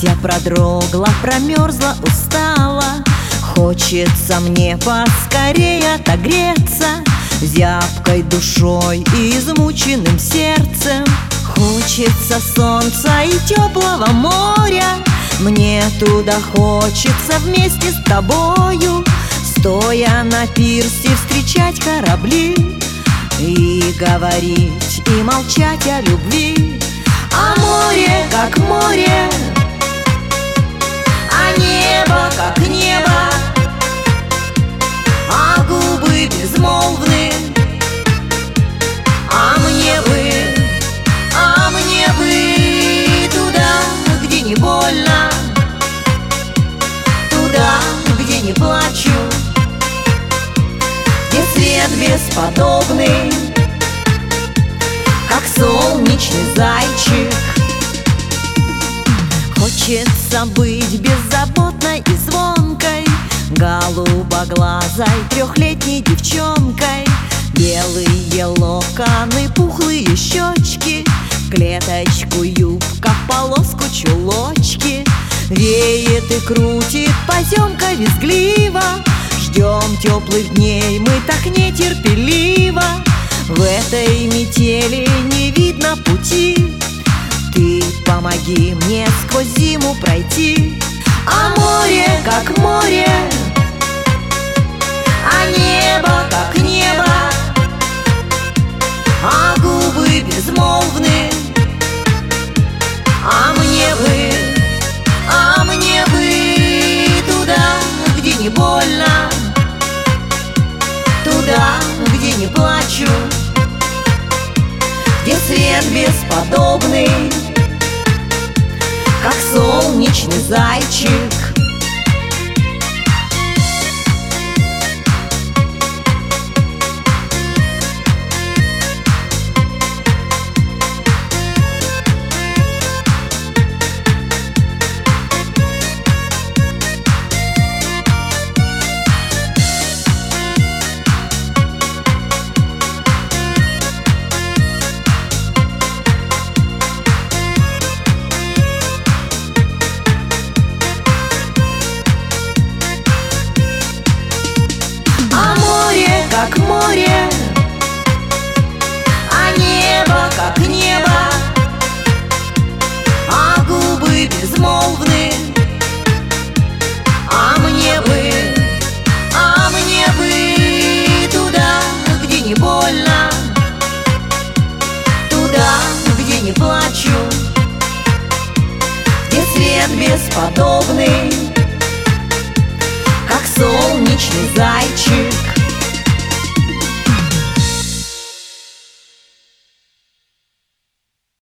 Вся продрогла, промерзла, устала. Хочется мне поскорее отогреться зябкой душой и измученным сердцем. Хочется солнца и теплого моря. Мне туда хочется вместе с тобою, стоя на пирсе, встречать корабли и говорить, и молчать о любви. А море, как море, а небо, как небо, а губы безмолвны. А мне бы туда, где не больно, туда, где не плачу, где свет бесподобный, как солнечный зайчик. Хочется быть беззаботной и звонкой, голубоглазой трехлетней девчонкой. Белые локоны, пухлые щечки, клеточку юбка, в полоску чулочки. Веет и крутит поземка визгливо, ждем теплых дней мы так нетерпеливо. В этой метели не видно пути, ты помоги мне сквозь зиму пройти. А море, как море, а небо, как небо, а губы безмолвны. А мне бы туда, где не больно, туда, где не плачу, где свет бесподобный, как солнечный зайчик. Как море, а небо, как небо, а губы безмолвны. А мне бы туда, где не больно, туда, где не плачу, где свет бесподобный, как солнечный зайчик.